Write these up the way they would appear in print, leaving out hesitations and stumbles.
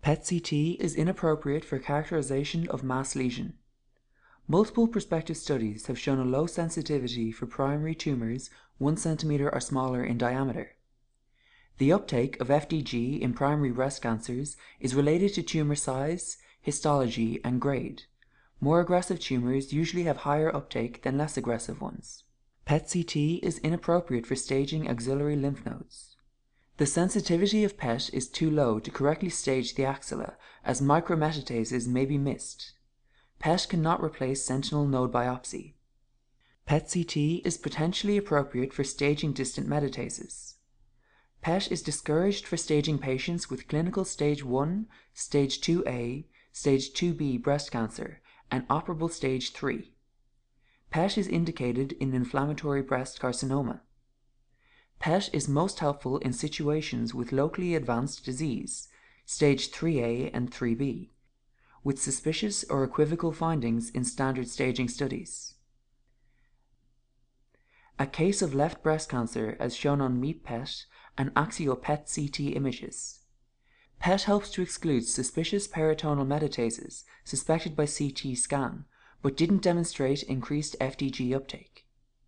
PET-CT is inappropriate for characterization of mass lesion. Multiple prospective studies have shown a low sensitivity for primary tumors 1 cm or smaller in diameter. The uptake of FDG in primary breast cancers is related to tumor size, histology, and grade. More aggressive tumors usually have higher uptake than less aggressive ones. PET-CT is inappropriate for staging axillary lymph nodes. The sensitivity of PET is too low to correctly stage the axilla, as micrometastases may be missed. PET cannot replace sentinel node biopsy. PET-CT is potentially appropriate for staging distant metastases. PET is discouraged for staging patients with clinical stage 1, stage 2A, stage 2B breast cancer, and operable stage 3. PET is indicated in inflammatory breast carcinoma. PET is most helpful in situations with locally advanced disease, stage 3A and 3B, with suspicious or equivocal findings in standard staging studies. A case of left breast cancer as shown on MEEP-PET and axial PET-CT images. PET helps to exclude suspicious peritoneal metastases suspected by CT scan, but didn't demonstrate increased FDG uptake.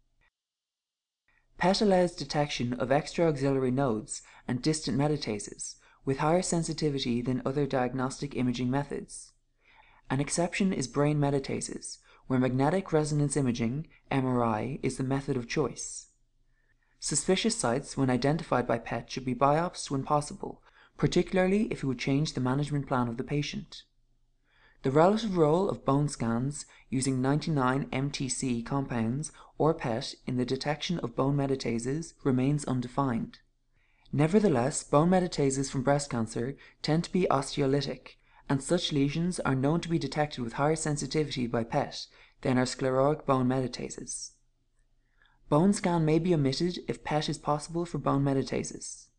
PET allows detection of extra-axillary nodes and distant metastases with higher sensitivity than other diagnostic imaging methods. An exception is brain metastases, where magnetic resonance imaging, MRI, is the method of choice. Suspicious sites, when identified by PET, should be biopsied when possible, particularly if it would change the management plan of the patient. The relative role of bone scans using 99-MTC compounds or PET in the detection of bone metastases remains undefined. Nevertheless, bone metastases from breast cancer tend to be osteolytic, and such lesions are known to be detected with higher sensitivity by PET than are sclerotic bone metastases. Bone scan may be omitted if PET is possible for bone metastases.